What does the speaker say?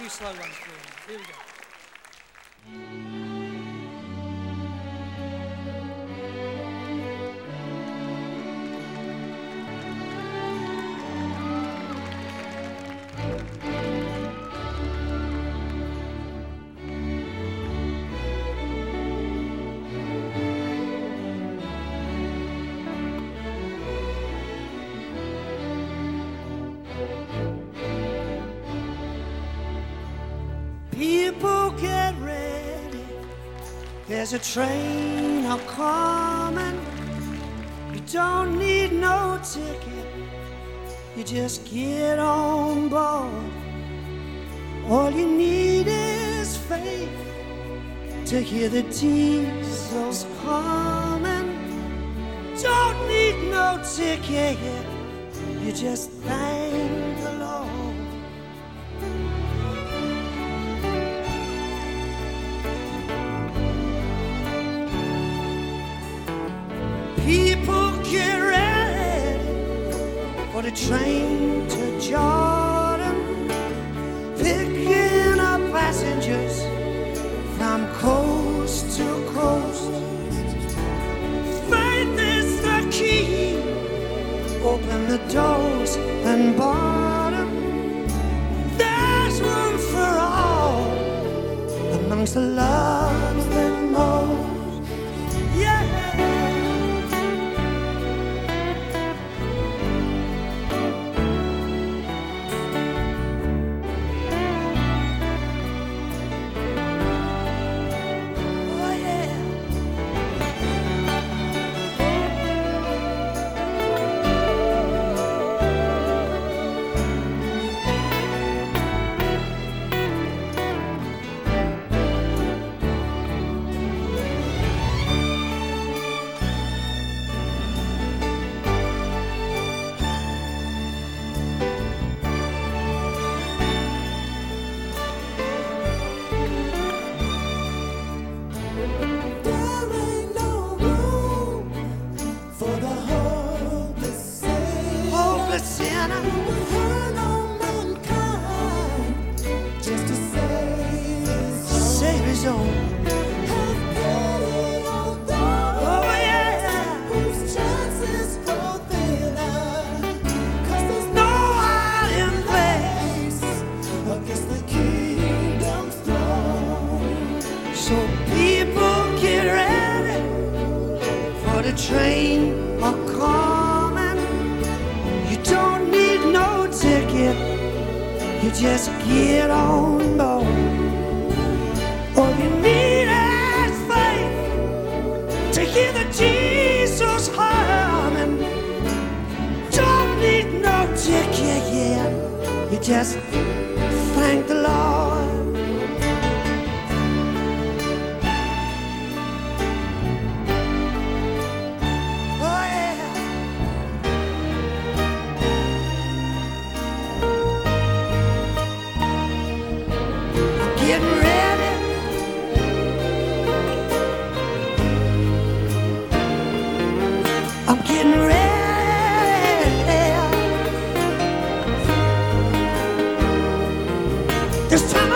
few slow ones for you. Here we go. People get ready, there's a train a-coming. You don't need no ticket, you just get on board. All you need is faith to hear the diesels coming. Don't need no ticket, you just thank the Lord. People get ready for the train to Jordan, picking up passengers from coast to coast. Faith is the key, open the doors and bottom. There's room for all amongst the loves that most. Yeah. Save his own. Oh yeah. Whose chances go thinner? 'Cause there's no hiding place against the kingdom's throne. So people get ready for the train a-coming. You don't need no ticket, you just get on board. All you need is faith to hear the Jesus humming. Don't need no ticket yet, you just thank the Lord. Oh yeah. I'm getting ready. I'm getting ready. This time